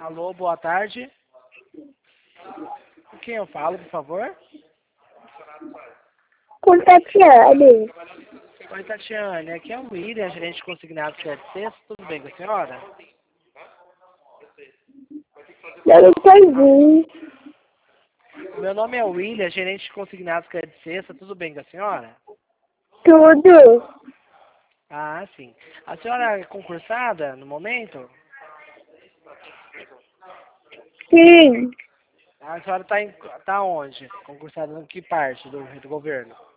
Alô, boa tarde. Com quem eu falo, por favor? Com Tatiane. Oi, Tatiane. Aqui é o William, gerente de consignado de sexta. Tudo bem com a senhora? Eu não entendi. Meu nome é William, gerente de consignados de sexta. Tudo bem com a senhora? Tudo. Ah, sim. A senhora é concursada no momento? Sim. A senhora está tá onde? Concursada em que parte do governo?